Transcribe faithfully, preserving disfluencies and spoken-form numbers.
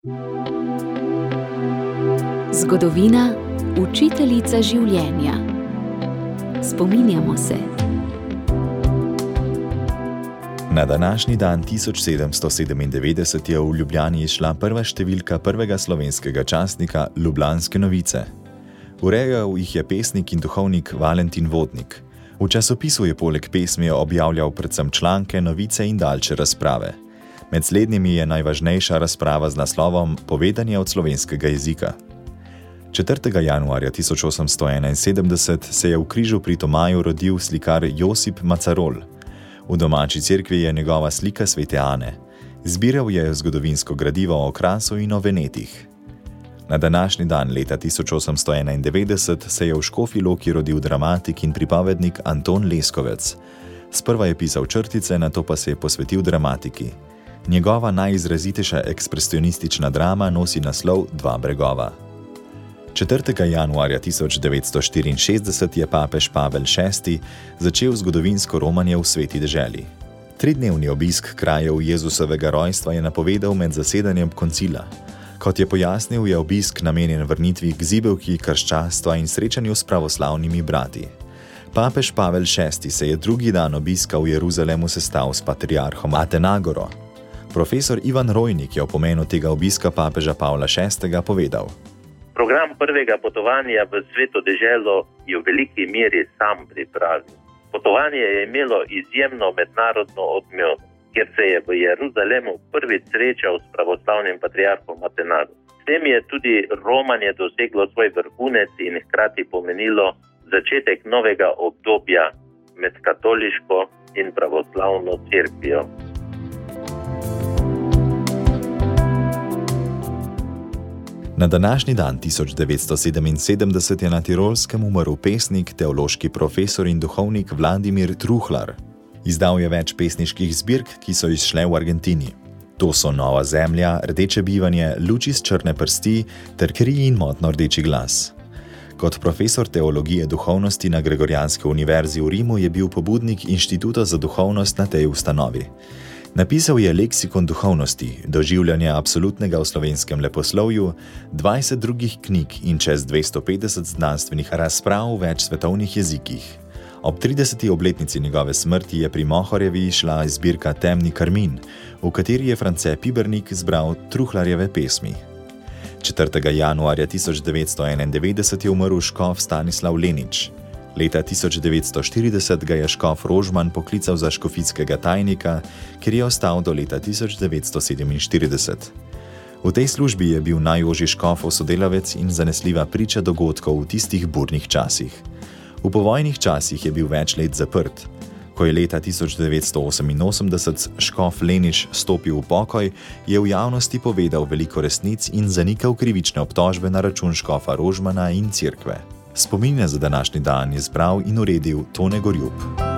Zgodovina, učiteljica življenja. Spominjamo se. Na današnji dan tisoč sedemsto sedemindevetdeset je v Ljubljani izšla prva številka prvega slovenskega časnika Ljubljanske novice. Urejal jih je pesnik in duhovnik Valentin Vodnik. V časopisu je poleg pesmi objavljal predvsem članke, novice in daljše razprave. Med slednjimi je najvažnejša razprava z naslovom Povedanje od slovenskega jezika. četrtega januarja tisoč osemsto enainsedemdeset se je v Križu pri Tomaju rodil slikar Josip Macarol. V domači cerkvi je njegova slika svete Ane. Zbiral je zgodovinsko gradivo o Krasu in o Venetih. Na današnji dan leta tisoč osemsto enaindevetdeset se je v Škofji Loki rodil dramatik in pripovednik Anton Leskovec. Sprva je pisal črtice, nato pa se je posvetil dramatiki. Njegova najizrazitejša ekspresionistična drama nosi naslov Dva bregova. četrtega januarja tisoč devetsto štiriinšestdeset je papež Pavel šesti začel zgodovinsko romanje v Sveti deželi. Tridnevni obisk krajev Jezusovega rojstva je napovedal med zasedanjem koncila. Kot je pojasnil, je obisk namenjen vrnitvi k zibelki krščanstva in srečanju s pravoslavnimi brati. Papež Pavel šesti se je drugi dan obiska v Jeruzalemu sestal s patriarhom Atenagoro. Profesor Ivan Rojnik je o pomenu tega obiska papeža Pavla šestega povedal. Program prvega potovanja v Sveto deželo je v veliki meri sam pripravil. Potovanje je imelo izjemno mednarodno odmev, kjer se je v Jeruzalemu prvič srečal s pravoslavnim patriarhom Atenagorom. S tem je tudi romanje doseglo svoj vrhunec in hkrati pomenilo začetek novega obdobja med katoliško in pravoslavno cerkvijo. Na današnji dan tisoč devetsto sedeminsedemdeset je na Tirolskem umrl pesnik, teološki profesor in duhovnik Vladimir Truhlar. Izdal je več pesniških zbirk, ki so izšle v Argentini. To so Nova zemlja, Rdeče bivanje, Luč iz črne prsti ter Kri in motno rdeči glas. Kot profesor teologije duhovnosti na Gregorijanski univerzi v Rimu je bil pobudnik Inštituta za duhovnost na tej ustanovi. Napisal je leksikon duhovnosti, doživljanje absolutnega v slovenskem leposlovju, dvajset drugih knjig in čez dvesto petdeset znanstvenih razprav v več svetovnih jezikih. Ob trideseti obletnici njegove smrti je pri Mohorjevi izšla zbirka Temni karmin, v kateri je France Pibernik zbral Truhlarjeve pesmi. četrtega januarja tisoč devetsto enaindevetdeset je umrl škof Stanislav Lenič. Leta tisoč devetsto štirideset ga je škof Rožman poklical za škofijskega tajnika, kjer je ostal do leta tisoč devetsto sedeminštirideset. V tej službi je bil najožji škofov sodelavec in zanesljiva priča dogodkov v tistih burnih časih. V povojnih časih je bil več let zaprt. Ko je leta tisoč devetsto oseminosemdeset škof Lenič stopil v pokoj, je v javnosti povedal veliko resnic in zanikal krivične obtožbe na račun škofa Rožmana in cerkve. Spominja za današnji dan je zbral in uredil Tone Gorjup.